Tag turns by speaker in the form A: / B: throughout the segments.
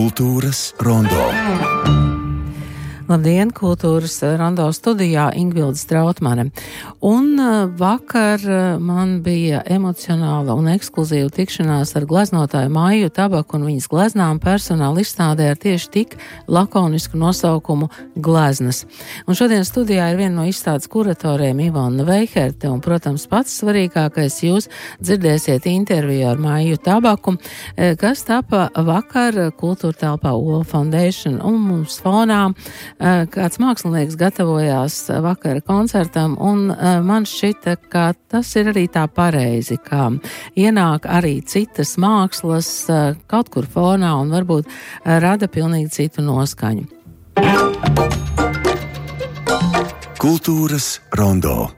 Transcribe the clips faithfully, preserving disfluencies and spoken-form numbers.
A: Kultūras rondo.
B: Labdien, kultūras rondo studijā Ingvilde Strautmane. Un vakar man bija emocionāla un ekskluzīva tikšanās ar gleznotāju Maiju Tabaku un viņas gleznām personāla izstādē ar tieši tik lakonisku nosaukumu Gleznas. Un šodien studijā ir viena no izstādes kuratoriem Ivona Veiherte, un, protams, pats svarīgākais jūs dzirdēsiet interviju ar Maiju Tabaku, kas tapa vakar kultūra telpā Ola Foundation, un mums fonā kāds mākslinieks gatavojās vakara koncertam, un man šķita, ka tas ir arī tā pareizi, ka ienāk arī citas mākslas kaut kur fonā un varbūt rada pilnīgi citu noskaņu.
A: Kultūras rondo.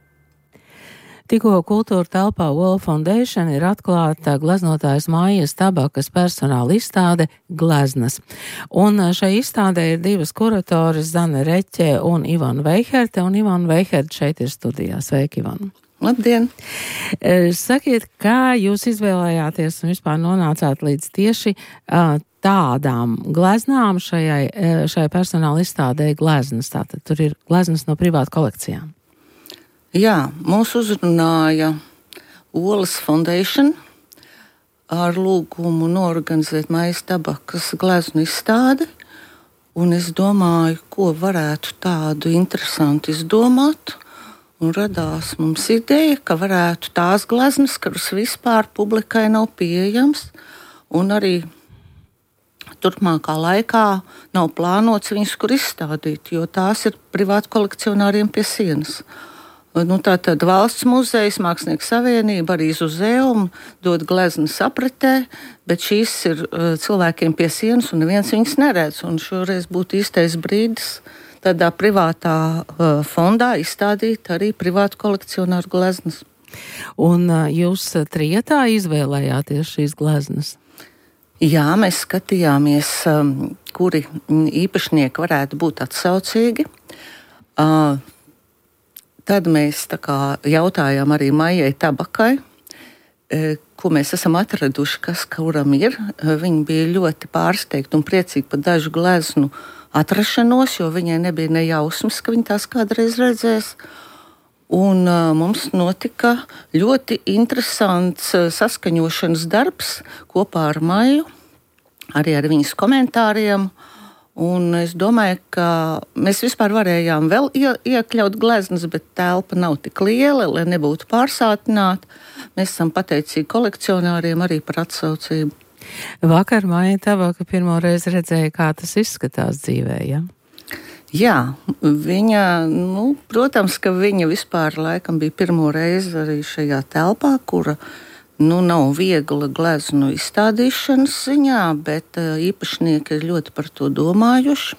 B: Tikko kultūra telpā Ola Foundation ir atklāta gleznotājas Maijas Tabakas personāla izstāde Gleznas. Un šai izstādē ir divas kuratoras, Zane Reķe un Ivona Veiherte, un Ivona Veiherte šeit ir studijā. Sveiki, Ivona!
C: Labdien!
B: Sakiet, kā jūs izvēlējāties un vispār nonācāt līdz tieši uh, tādām gleznām šajai, šai personāla izstādē Gleznas? Tātad tur ir gleznas no privātu kolekcijām.
C: Jā, mūs uzrunāja Olas Foundation ar lūgumu norganizēt Maijas Tabakas gleznu izstādi, un es domāju, ko varētu tādu interesantu izdomāt, un radās mums ideja, ka varētu tās gleznas, kuras vispār publikai nav pieejams, un arī turpmākā laikā nav plānots viņus kur izstādīt, jo tās ir privātu kolekcionāriem pie sienas. Nu, tātad Valsts muzejs, Mākslinieku savienība, arī Zuzeum dod gleznas apritē, bet šīs ir uh, cilvēkiem pie sienas un neviens viņas neredz. Un šoreiz būtu īstais brīdis tādā privātā uh, fondā izstādīt arī privātu kolekcionāru gleznas.
B: Un uh, jūs trietā izvēlējāties šīs gleznas?
C: Jā, mēs skatījāmies, um, kuri īpašnieki varētu būt atsaucīgi. Uh, Tad mēs tā kā jautājām arī Maijai Tabakai, ko mēs esam atraduši, kas kuram ir. Viņa bija ļoti pārsteigta un priecīga par dažu gleznu atrašanos, jo viņai nebija ne jausmas, ka viņa tās kādreiz redzēs. Un uh, mums notika ļoti interesants uh, saskaņošanas darbs kopā ar Maiju, arī ar viņas komentāriem. Un es domāju, ka mēs vispār varējām vēl ie, iekļaut gleznas, bet telpa nav tik liela, lai nebūtu pārsātināta. Mēs esam pateicīgi kolekcionāriem arī par atsaucību.
B: Vakar Maija Tabaka pirmo reizi redzēja, kā tas izskatās dzīvē, ja?
C: Jā, viņa, nu, protams, ka viņa vispār laikam bija pirmo reizi arī šajā telpā, kura Nu, nav viegla gleznu izstādīšanas ziņā, bet uh, īpašnieki ir ļoti par to domājuši.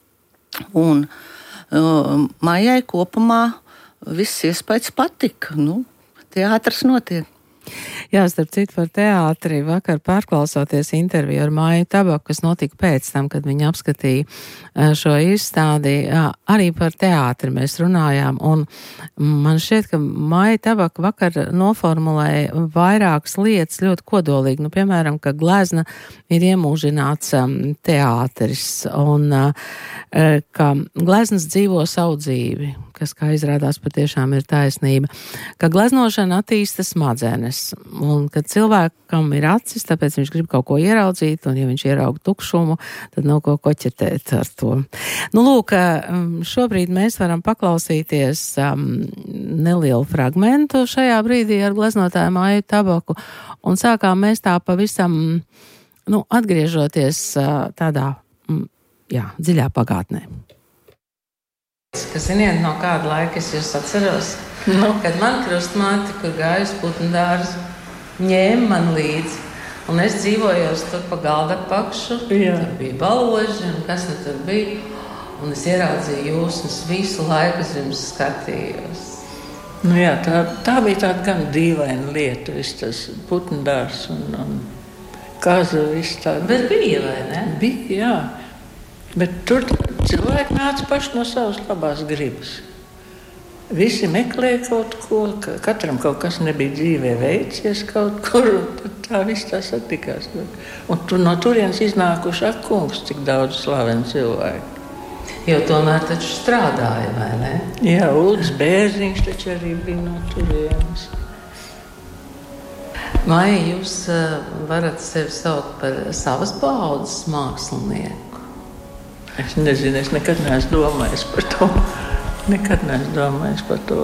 C: Un uh, Maijai kopumā viss iespējas patika. Nu, teātris notiek.
B: Jā, starp citu par teātri, vakar pārklausoties interviju ar Maiju Tabaku, kas notika pēc tam, kad viņa apskatīja šo izstādi, arī par teātri mēs runājām, un man šķiet, ka Maija Tabaka vakar noformulēja vairākas lietas ļoti kodolīgi, nu, piemēram, ka glezna ir iemūžināts teātris, un ka gleznas dzīvo savu dzīvi, kas, kā izrādās, patiešām ir taisnība, ka gleznošana attīsta smadzenes, un kad cilvēkam ir acis, tāpēc viņš grib kaut ko ieraudzīt, un ja viņš ieraug tukšumu, tad nav ko koķetēt ar to. Nu, lūk, šobrīd mēs varam paklausīties um, nelielu fragmentu šajā brīdī ar gleznotāju Maiju Tabaku, un sākām mēs tā pavisam, nu, atgriežoties uh, tādā, mm, jā, dziļā pagātnē. Kas ziniet, no kāda laika es jūs atceros? Nu, kad man krustmāte, kur gāja uz putnu dārzu, ņēma man līdzi. Un es dzīvoju tur pa galda pakšu. Jā. Tur bija baloži un kas nu tur bija. Un es ieraudzīju jūs un es visu laiku uz jums skatījos.
D: Nu jā, tā, tā bija tāda gan dīvaina lieta, viss tas putnu dārzs un, un kaza, viss tāda.
B: Bet bija, vai ne?
D: Bija, jā. Bet tur cilvēki nāca paši no savas labās gribas. Visi meklēja kaut ko, katram kaut kas nebija dzīvē veicies kaut kur, un tad tā viss tā satikās. Un tu no turienes iznākuši, ak, kungs, cik daudz slaveni cilvēki.
B: Jo tomēr taču strādāja, vai ne?
D: Jā, Ulds Bērziņš taču arī bija no turienes.
B: Maija, jūs uh, varat sevi saukt par savas paudzes mākslinieku?
D: Es nezinu, es nekad neesmu domājis par to. Nekad neesmu domājis par to.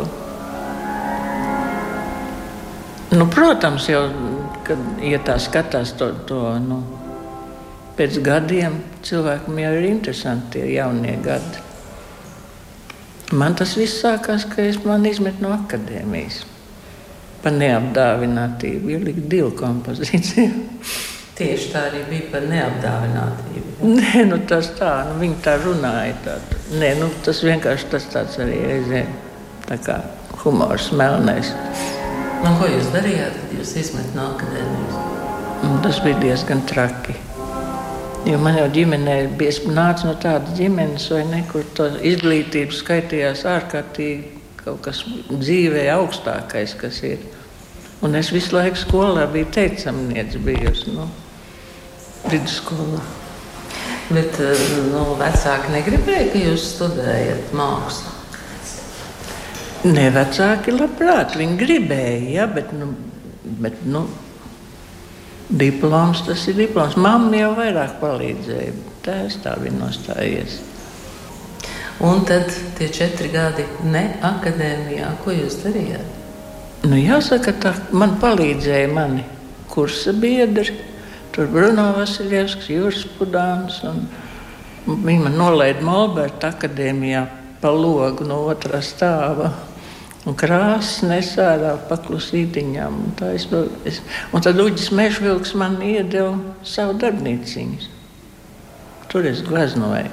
D: Nu, protams, jau, kad, ja tā skatās to, to nu, pēc gadiem, cilvēkam jau ir interesanti tie jaunie gadi. Man tas viss sākās, ka es man izmet no akadēmijas. Par neapdāvinātību, jo likt divu kompozīciju.
B: Tieši tā arī bija par neapdāvinātību.
D: Nē, nu tas tā, nu viņi tā runāja. Tā. Nē, nu tas vienkārši tas tāds arī reizēm, tā kā humors melnais.
B: Nu, ko jūs darījāt, kad jūs izmet no akadēmijas?
D: Un tas bija diezgan traki. Jo man jau ģimenē bija nāca no tādas ģimenes, vai ne, kur to izglītību skaitījās ārkārtīgi kaut kas dzīvē augstākais, kas ir. Un es visu laiku skolā biju teicamniece bijusi, nu, vidusskolā.
B: Bet, nu, vecāki negribēja, ka jūs studējat mākslu?
D: Ne, vecāki labprāt, viņi gribēja, ja, bet, nu, bet, nu, diploms, tas ir diploms. Mamma jau vairāk palīdzēja, tā es tā biju nostājies.
B: Un tad tie četri gadi ne akadēmijā, ko jūs darījāt?
D: Nu, jāsaka, tā man palīdzēja mani kursa biedri. Tur Bruno Vasiljevskis, Juris Pudāns. Viņi man nolaida Molberta akadēmijā pa logu no otrā stāva. Un krāsas nesārā paklusītiņām. Un, tā es, es, un tad Uģis Mežvilks man iedeva savu darbnīciņu. Tur es gleznoju.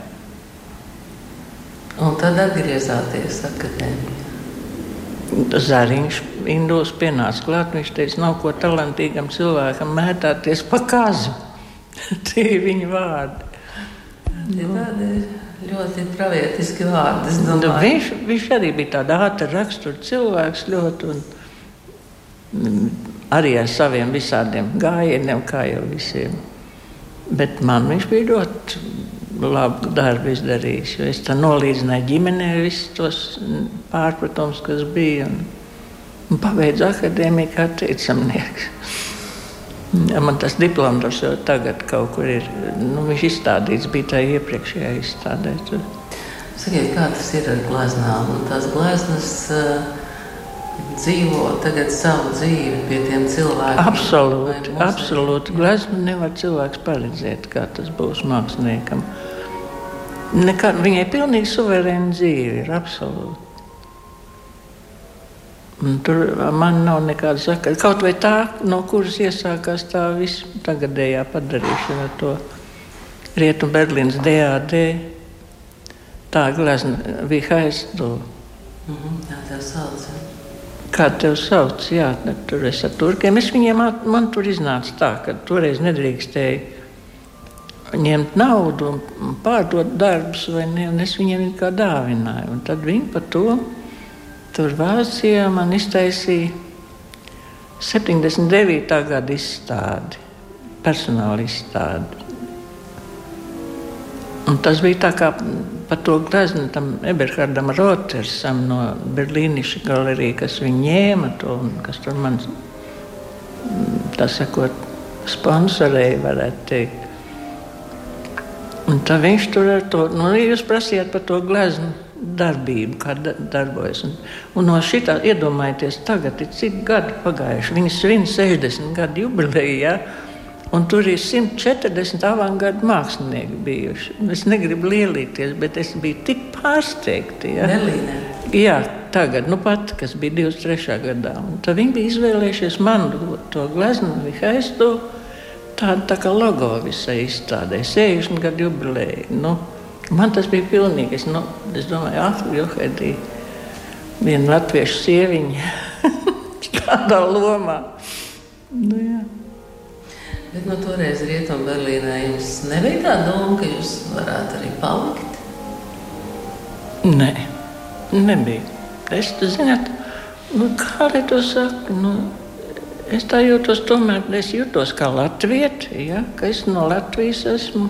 B: Un tad atgriezāties akadēmijā.
D: Zariņš Indos pienāca klāt, viņš teica, nav ko talantīgam cilvēkam mētāties pa kazu. Tie ir viņa vārdi.
B: Tie tādi ļoti pravietiski vārdi, es domāju.
D: Nu, viņš, viņš arī bija tāda ātra rakstura cilvēks ļoti un arī ar saviem visādiem gājieniem, kā jau visiem. Bet man viņš bija ļoti labu darbu izdarījis, jo es tā nolīdzināju ģimenē visus tos pārpratums, kas bija, un, un pabeidzu akadēmiju kā teicamnieks. Ja, man tas diploms jau tagad kaut kur ir, nu, viņš izstādīts, bija tā iepriekšējā izstādē.
B: Sakiet, kā tas ir ar gleznām? Tās gleznas uh, dzīvo tagad savu dzīvi pie tiem cilvēkiem?
D: Absolūti, absolūti. Gleznu nevar cilvēks paredzēt, kā tas būs māksliniekam. Nekā, viņai pilnīgi suverēna dzīve ir, absolūti. Un tur man nav nekāda sakara. Kaut vai tā, no kuras iesākās tā viss tagadējā padarīšana ar to Rietumu Berlīnas D A D. Tā glezna bija Haisto.
B: Mhm, jā, tev sauc.
D: Kā tev sauc? Jā, tur es ar turkiem. Es viņiem, man tur iznāca tā, ka toreiz nedrīkstēja ņemt naudu un pārdot darbus, vai ne, un es viņiem kā dāvināju. Un tad viņi par to tur Vācijā man iztaisīja septiņdesmit devītā gada izstādi, personāla izstādi. Un tas bija tā kā par to gleznu tam Eberhardam Rotersam no Berlīniša galerija, kas viņu ņēma to, un kas tur man, tā sakot, sponsorēja, varētu teikt. Un tā viņš tur ar to, nu, jūs prasījāt par to gleznu darbību, kā darbojas. Un, un no šitā, iedomājieties, tagad ir cik gadi pagājuši. Viņi svin sešdesmit gadu jubileju, ja? Un tur ir simt četrdesmit avangardu mākslinieki bijuši. Es negribu lielīties, bet es biju tik pārsteigti. Ja?
B: Berlīnē?
D: Jā, tagad, nu pat, kas bija divdesmit trešā gadā. Un tad viņi bija izvēlējušies manu to gleznu, Haisto. Tāda tā kā logo visai izstādē, sešdesmit gadu jubileja. Nu, man tas bija pilnīgi, es, nu, es domāju, ah, Johedī, viena latviešu sieviņa tādā lomā. Nu, jā.
B: Bet no toreiz Rietumu Berlīnē jums nebija tā doma, ka jūs varētu arī palikt?
D: Nē, nebija. es, zināt, nu, kā lai to saka, nu, es tā jūtos tomēr, es jūtos kā latvieti, ja, ka es no Latvijas esmu.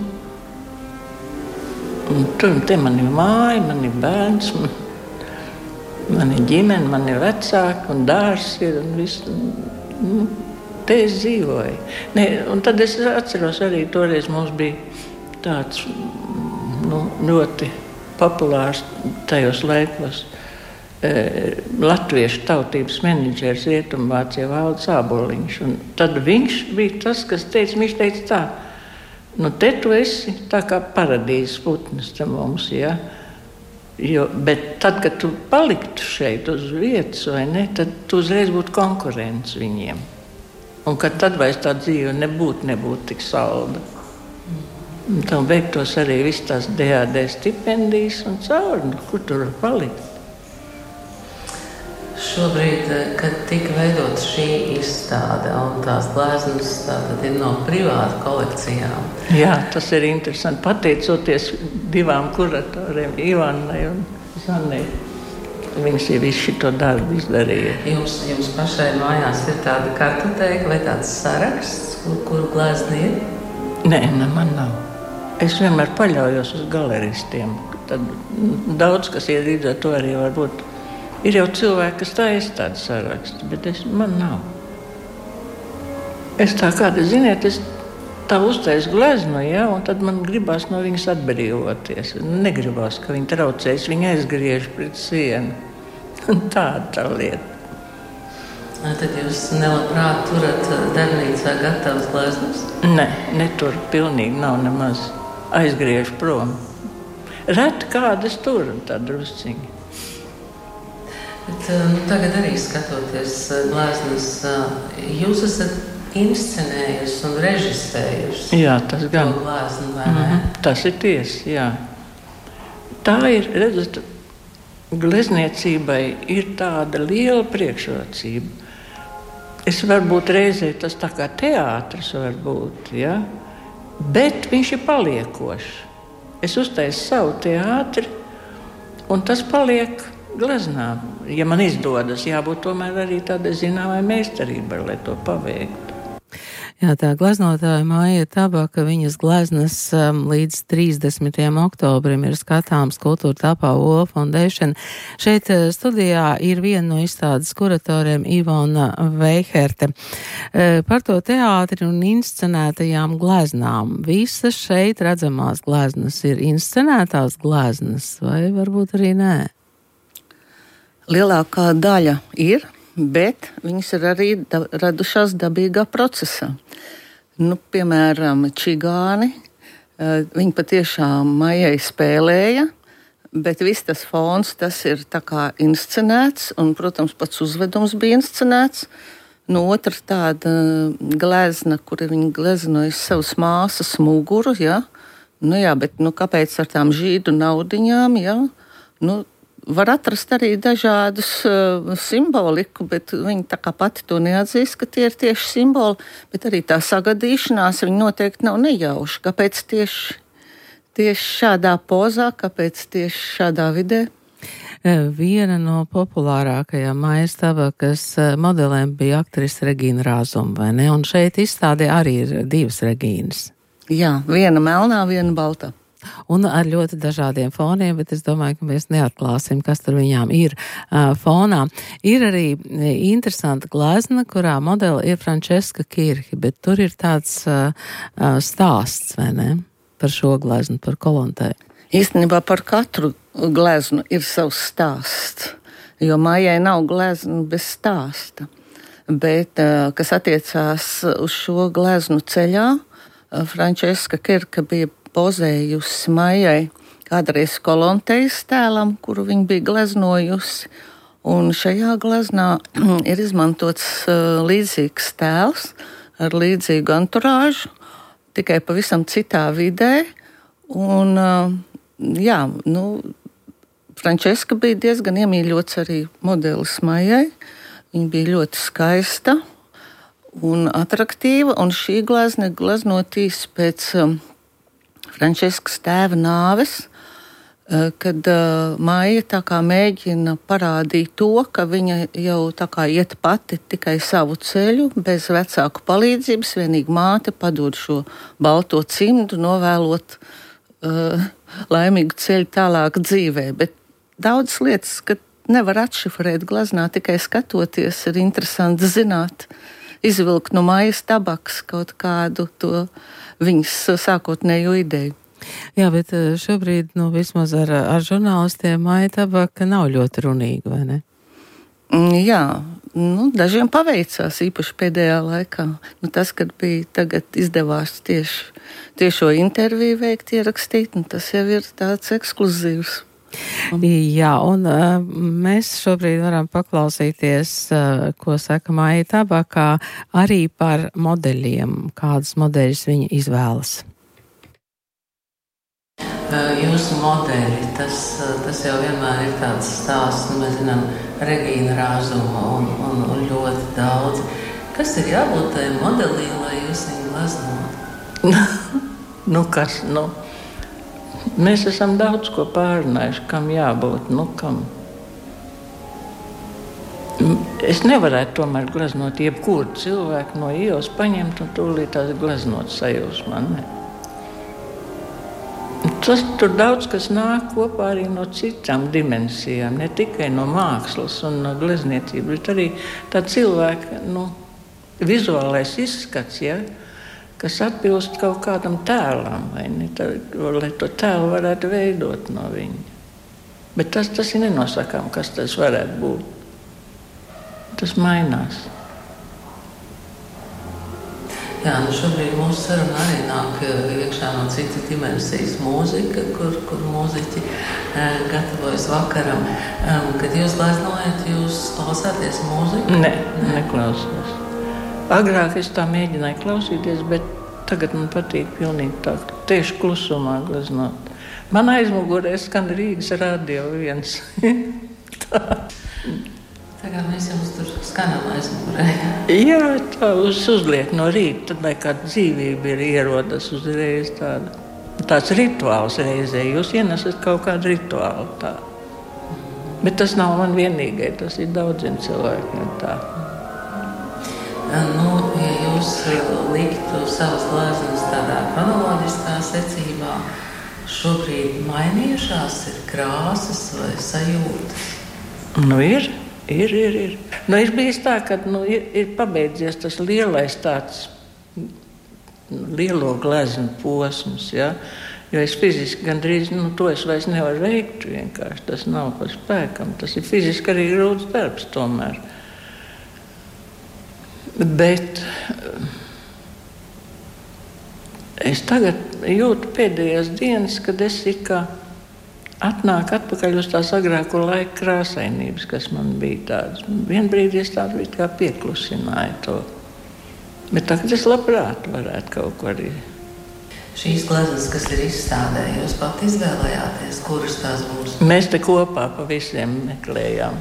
D: Un tur te man ir māja, man ir bērns, man, man ir ģimene, man ir vecāki un dārs ir un viss. Nu, te es dzīvoju. Ne, un tad es atceros arī toreiz mums bija tāds nu, ļoti populārs tajos laikos e, latviešu tautības menedžers Rietumvācijā Valds Āboliņš. Un tad viņš bija tas, kas teica, viņš teica tā, nu te tu esi tā kā paradīzes putnis te mums, ja? Jo, bet tad, kad tu paliktu šeit uz vietas, vai ne, tad tu uzreiz būtu konkurents viņiem. Un kad tad vairs tā dzīve nebūtu, nebūtu tik salda. Un tam beigtos arī viss tās D A D stipendijas un cauri, nu, kur tur var palikt.
B: Šobrīd, kad tika veidot šī izstāde un tās gleznas tātad ir no privātu kolekcijām.
D: Jā, tas ir interesanti. Pateicoties divām kuratoriem, Ivanai un Zanai, viņas ir visu šito darbu izdarīja.
B: Jums, jums pašai mājās ir tāda kartoteka vai tāds saraksts, kur, kur glezna ir?
D: Nē, ne, man nav. Es vienmēr paļaujos uz galeristiem. Tad daudz, kas ir līdz ar to arī var būt. Ir jau cilvēki, kas tā ir tāda saraksta, bet es, man nav. Es tā kāda, ziniet, es tā uztaisu gleznu, ja, un tad man gribās no viņas atbrīvoties. Negribās, ka viņi traucēs, viņi aizgriež pret sienu. Tāda tā lieta.
B: Tad jūs nelabprāt turat darbnīcā gatavas gleznas?
D: Nē, netur, pilnīgi nav nemaz. Aizgriež prom. Reti kādas tur, tā drusciņa.
B: Bet, nu, tagad arī skatoties gleznas, jūs esat inscenējusi un režisējusi.
D: Jā, tas gan.
B: To gleznu, vai ne?
D: Mm-hmm. Tas ir tiesa, jā. Tā ir, redzat, glezniecībai ir tāda liela priekšrocība. Es varbūt reizē tas tā kā teātris var būt, ja? Bet viņš ir paliekošs. Es uztaisu savu teātri, un tas paliek gleznā. Ja man izdodas, jābūt tomēr arī tādai zināmai meistarībai, lai to paveiktu.
B: Jā, tā gleznotāja Maija Tabaka, viņas gleznas um, līdz trīsdesmitajam oktobrim ir skatāms Kultūra telpā O Foundation. Šeit uh, studijā ir viena no izstādes kuratoriem Ivona Veiherte. Uh, par to teātri un inscenētajām gleznām. Visas šeit redzamās gleznas ir inscenētās gleznas, vai varbūt arī nē?
C: Lielākā daļa ir, bet viņas ir arī da, radušās dabīgā procesā. Nu, piemēram, čigāni, viņi patiešām Maijai spēlēja, bet viss tas fons, tas ir tā kā inscenēts, un, protams, pats uzvedums bija inscenēts. No otra tāda glezna, kura viņa gleznoja savas māsas muguru, ja? Nu jā, bet nu, kāpēc ar tām žīdu naudiņām, ja? Nu, var atrast arī dažādus uh, simboliku, bet viņi tā kā pati to neatzīst, ka tie ir tieši simboli, bet arī tā sagadīšanās viņi noteikti nav nejauši. Kāpēc tieši, tieši šādā pozā, kāpēc tieši šādā vidē?
B: Viena no populārākajām Maijas Tabakas modelēm bija aktrise Regīna Rāzuma, vai ne? Un šeit izstādē arī ir divas Regīnas.
C: Jā, viena melnā, viena baltā.
B: Un ar ļoti dažādiem foniem, bet es domāju, ka mēs neatklāsim, kas tur viņām ir uh, fonā. Ir arī interesanta glezna, kurā modeli ir Frančiska Kirhi, bet tur ir tāds uh, uh, stāsts, vai ne, par šo gleznu, par Kolontē.
C: Īstenībā par katru gleznu ir savs stāsts, jo Maijai nav glezna bez stāsta. Bet, uh, kas attiecās uz šo gleznu ceļā, uh, Frančiska Kirka bija pozējusi Maijai kādreiz Kolontejas tēlam, kuru viņa bija gleznojusi. Un šajā gleznā ir izmantots uh, līdzīgs tēls ar līdzīgu anturāžu, tikai pavisam citā vidē. Un, uh, jā, nu, Frančiska bija diezgan iemīļots arī modelis Maijai. Viņa bija ļoti skaista un atraktīva, un šī glezna ir gleznotīs pēc um, Frančiskas tēva nāves. kad uh, Maija tā kā mēģina parādīt to, ka viņa jau tā kā iet pati tikai savu ceļu, bez vecāku palīdzības, vienīgi māte padod šo balto cimdu, novēlot uh, laimīgu ceļu tālāk dzīvē. Bet daudz lietas, ka nevar atšifrēt glaznā, tikai skatoties, ir interesanti zināt, izvilkt no Maijas tabakas kaut kādu to viņas sākotnējo ideju.
B: Jā, bet šobrīd, nu, vismaz ar, ar žurnālistiem Maija tabaka nav ļoti runīga, vai ne?
C: Jā, nu, dažiem paveicās, īpaši pēdējā laikā. Nu, tas, kad bija tagad izdevās tieši, tieši šo interviju veikt, ierakstīt, nu, tas jau ir tāds ekskluzīvs.
B: Jā, un uh, mēs šobrīd varam paklausīties, uh, ko saka Maija tabakā, arī par modeļiem, kādas modeļus viņa izvēlas. Jūsu modeļi, tas, tas jau vienmēr ir tāds stāsts, mēs zinām, Regīna Rāzuma un, un, un ļoti daudz. Kas ir jābūt tai modelī, lai jūs viņu gleznotu?
D: Nu, kas, nu, mēs esam daudz ko pārunājuši, kam jābūt, nu, kam. Es nevarētu tomēr gleznot jebkuru cilvēku no ielas paņemt un tūlīt tās gleznot sajūsmā, ne? Tas tur daudz kas nāk kopā arī no citām dimensijām, ne tikai no mākslas un no glezniecības, bet arī tā cilvēka, nu, vizuālais izskats, ja, kas atbilst kaut kādam tēlam, vai ne, tā, lai to tēlu varētu veidot no viņa. Bet tas, tas ir nenosakām, kas tas varētu būt. Tas mainās.
B: Jā, nu šobrīd mūsu saruna arī nāk iekšā no cita dimensijas mūzika, kur, kur mūziķi e, gatavojas vakaram. E, kad jūs gleznojat, jūs klausāties mūziku?
D: Nē, ne, neklausos. Agrāk es tā mēģināju klausīties, bet tagad man patīk pilnīgi tā, tieši klusumā gleznot. Man aizmugurē skan Rīgas radio viens. Tā.
B: Tagad mēs jums tur skanam aizmugurē.
D: Jā, tā uz, uzliek no rīta, tad vai kāda dzīvība ir ierodas uzreiz tāda. Tāds rituāls reizē, jūs ienesat kaut kādu rituālu tā. Bet tas nav man vienīgai, tas ir daudziem cilvēkiem tā.
B: Nu, ja jūs liktu savas gleznas tādā kronoloģiskā secībā, šobrīd mainījušās ir krāsas vai sajūtas?
D: Nu ir. Ir, ir, ir. Nu, ir bijis tā, ka nu, ir, ir pabeidzies tas lielais tāds lielo gleznu posms, ja? Jo es fiziski gandrīz, nu, to es vairs nevaru veikt vienkārši. Tas nav par spēkam. Tas ir fiziski arī grūts darbs tomēr. Bet es tagad jūtu pēdējās dienas, kad es ir kā atnāk atpakaļ uz tās agrāko laiku krāsainības, kas man bija tādas. Vien brīdī es tādu bija kā pieklusināju to. Bet tagad es labprāt varētu kaut ko arī.
B: Šīs gleznas, kas ir izstādē, jūs pat izvēlējāties, kuras tās būs?
D: Mēs te kopā pa visiem meklējām.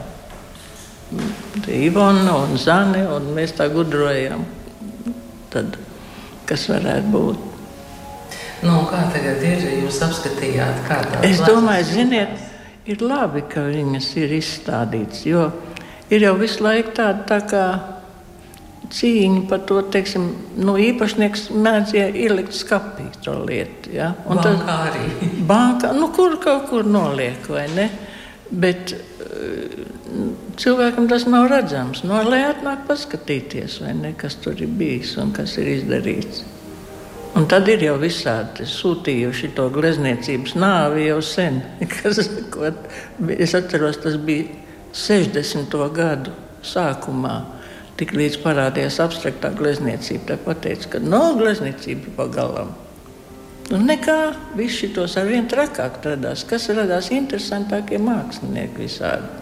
D: Ivona un Zane, un mēs tā gudrojām. Tad, kas varētu būt?
B: Nu, kā tagad ir, jūs apskatījāt, kā tās
D: es domāju, ziniet, ir labi, ka viņas ir izstādītas, jo ir jau visu laiku tāda tā kā cīņa par to, teiksim, nu, īpašnieks mēdz ielikt skapī to lietu, ja? Un
B: bankā tad, arī.
D: Bankā, nu, kur kaut kur noliek, vai ne? Bet cilvēkam tas nav redzams, no lai atnāk paskatīties, vai ne, kas tur ir bijis un kas ir izdarīts. Un tad ir jau visādi sūtījuši to glezniecības nāvi jau sen. Kas, ko, es atceros, tas bija sešdesmito gadu sākumā. Tik līdz parādījās abstraktā glezniecība. Tā pateica, ka no glezniecība pagalam. Un nekā, viss šitos ar vien trakāk radās. Kas radās interesantākie mākslinieki visādi.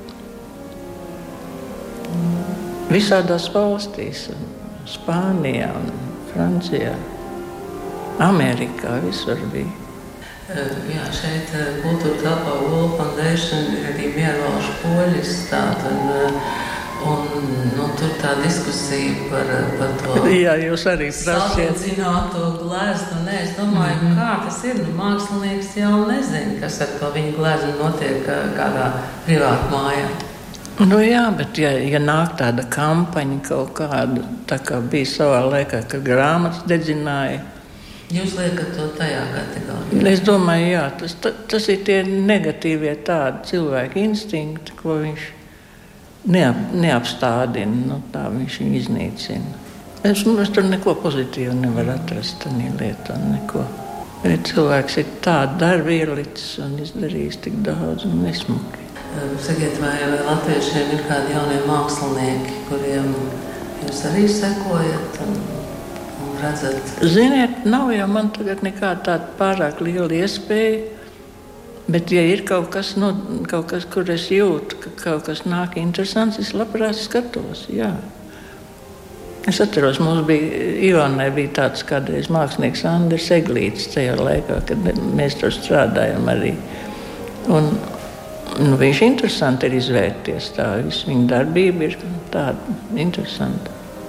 D: Visādās valstīs. Spānijā un Francijā. Amerikā visur bija.
B: Jā, šeit kultūra telpā World Foundation ir arī miervalšu poļu izstāde. Un, Un, nu, tur tā diskusija par, par to
D: Jā, jūs arī prasiet.
B: Salīdzināto gleznu. Nē, es domāju, mm-hmm. kā tas ir. Nu, mākslinieks jau nezina, kas ar to viņa gleznu notiek kādā privātu mājā.
D: Nu jā, bet ja, ja nāk tāda kampaņa kaut kāda, tā kā bija savā laikā, kad grāmatas dedzināja.
B: Jūs liekat to tajā kategorijā?
D: Es domāju, jā, tas, tas ir tie negatīvie tādi cilvēki instinkti, ko viņš neap, neapstādina, nu, tā viņš viņu iznīcina. Es, es tur neko pozitīvu nevaru atrast tādā lietā, neko. Ja cilvēks ir tādu darbu ielicis un izdarījis tik daudz un nesmuki.
B: Sakiet, vai, vai latviešiem ir kādi jaunie mākslinieki, kuriem jūs arī sekojat un, un redzat?
D: Ziniet, nav jau man tagad nekāda tāda pārāk liela iespēja, bet ja ir kaut kas, no, kaut kas, kur es jūtu, ka kaut kas nāk interesants, es labprāt skatos, jā. Es atceros, mums bija, Ivonai bija tāds kādreiz mākslinieks Andris Eglītis tajā laikā, kad mēs tur strādājam arī. Un, Nu, viņš interesanti ir izvērties tā, visu viņa darbība ir tāda interesanta.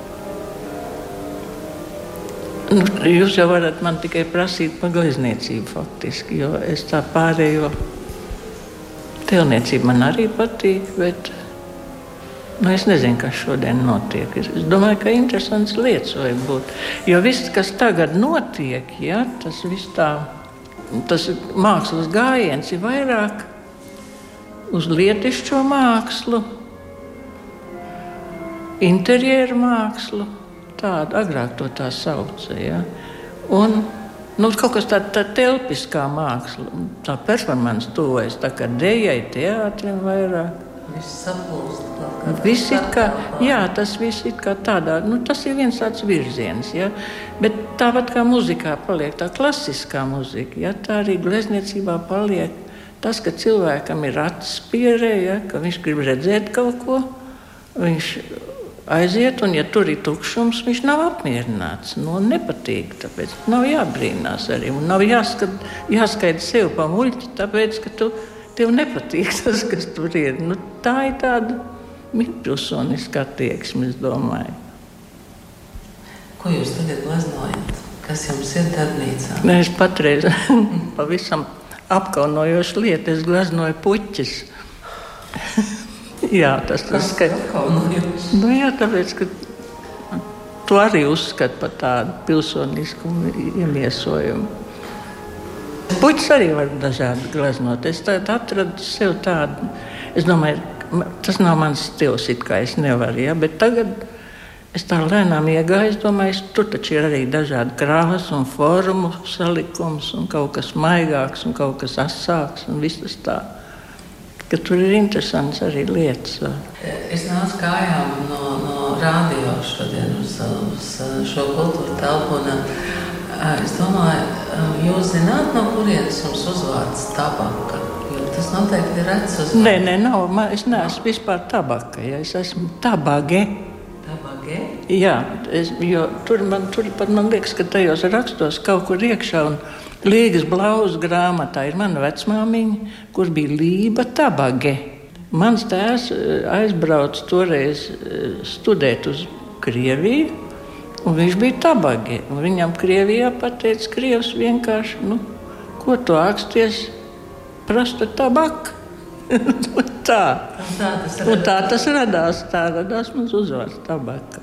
D: Nu, jūs jau varat man tikai prasīt par glezniecību faktiski, jo es tā pārējo tēlniecība man arī patīk, bet nu, es nezinu, kas šodien notiek. Es domāju, ka interesants lietas vajag būt, jo viss, kas tagad notiek, ja, tas viss tā, tas mākslas gājiens ir vairāk uz lietišķo mākslu, interjeru mākslu, tādu agrāk to tā sauca, ja? Un nu, kaut kas tāda tā telpiskā māksla, tā performance tuvojas, tā kā dejai, teātrim vairāk.
B: Viss sapulst.
D: Viss ir kā, jā, tas viss ir kā tādā, nu tas ir viens tāds virziens, ja? Bet tāpat kā muzikā paliek tā klasiskā muzika, ja? Tā arī glezniecībā paliek. Tas, ka cilvēkam ir acis pierē, ja, ka viņš grib redzēt kaut ko, viņš aiziet, un ja tur ir tukšums, viņš nav apmierināts. Nu, nepatīk, tāpēc nav jābrīnās arī. Un nav jāskat, jāskaita sev pa muļķi, tāpēc, ka tu, tev nepatīk tas, kas tur ir. Nu, tā ir tāda mitpilsoniska attieksme, es domāju.
B: Ko jūs tagad gleznojat? Kas jums ir darbnīcā?
D: Nē, es patreiz pavisam apkaunojoša lieta, es gleznoju puķis. Jā, tas tas
B: skaits. Apkaunojoši?
D: Nu jā, tāpēc, ka tu arī uzskat par tādu pilsonisku iemiesojumu. Puķis arī var dažādi gleznot. Es tādu atradu sev tādu, es domāju, tas nav mans stils, it kā es nevaru, ja, bet tagad es tā lēnām iegāju, es domāju, tur taču ir arī dažādi krāsas un formu salikums un kaut kas maigāks un kaut kas asāks un viss tas tā. Ka tur ir interesants arī lietas.
B: Es nācu kājām no, no rādio šodien uz, uz šo kultūra telpu un es domāju, jūs zināt, no kurienes jums uzvārds tabaka? Jo tas noteikti ir rets uzvārds.
D: Nē, nē, nav, man, es neesmu vispār tabaka, ja es esmu tabage.
B: Tabage?
D: Jā, es, jo tur man, tur pat man liekas, ka tajos rakstos kaut kur iekšā un Līgas Blauzas grāmatā ir mana vecmāmiņa, kur bija Lība Tabage. Mans tēvs aizbrauca toreiz studēt uz Krieviju, un viņš bija Tabage. Un viņam Krievijā pateica krievs vienkārši, nu, ko tu āksties, prasta tabaka. tā.
B: Tā tas,
D: un tā tas radās, tā radās mans uzvārds tabaka.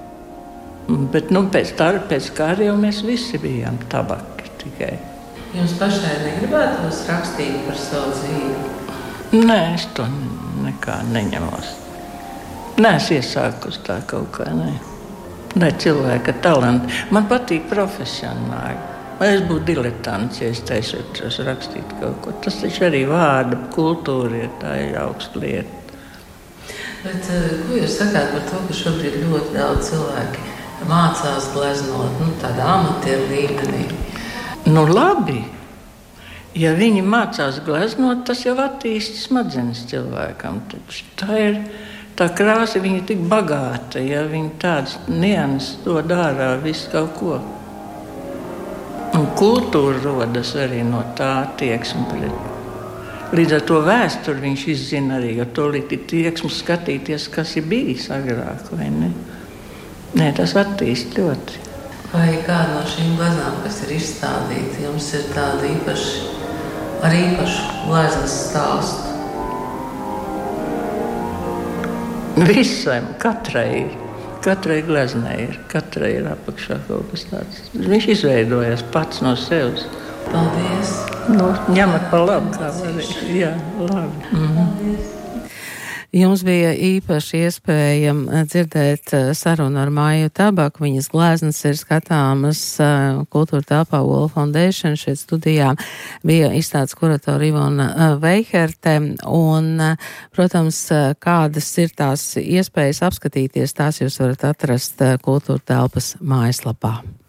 D: Bet, nu, pēc tā, pēc kā arī mēs visi bijām tabaki tikai.
B: Jums pašai negribētos rakstīt par savu dzīvi?
D: Nē, es to nekā neņemos. Nē, es iesākus tā kaut kā, nē. Nē, cilvēka talanti. Man patīk profesionāli. Es būtu diletants, ja es taisītos rakstīt kaut ko. Tas taču arī vārda kultūra ir, tā ir augsta lieta.
B: Bet ko jūs sakāt par to, ka šobrīd ļoti daudz cilvēki mācās gleznot, nu, tādā amatieru līmenī?
D: Nu, labi. Ja viņi mācās gleznot, tas jau attīsta smadzenes cilvēkam. Taču tā ir, tā krāsa, viņa ir tik bagāta, ja viņi tāds nianses dod ārā visu kaut ko. Un kultūra rodas arī no tā attieksme pret Līdz ar to vēsturi viņš izzina arī, jo tolīt ir tieksmes skatīties, kas ir bijis agrāk, vai ne? Nē, tas attīst ļoti.
B: Vai kāda no šīm gleznām, kas ir izstādīta, jums ir tāda īpaši, ar īpašu gleznas stāstu?
D: Visam, katrai, katrai gleznai ir, katrai ir apakšā kaut kas tāds. Viņš izveidojas pats no sevis.
B: Paldies!
D: No, ņemat pa labi, kā var. Jā, labi. Mhm.
B: Jums bija īpaši iespēja dzirdēt sarunu ar Maiju Tabaku. Viņas gleznas ir skatāmas kultūra telpā Ola Foundation. Šeit studijā bija izstādes kuratora Ivona Veiherte. Un, protams, kādas ir tās iespējas apskatīties, tās jūs varat atrast kultūra telpas mājaslapā.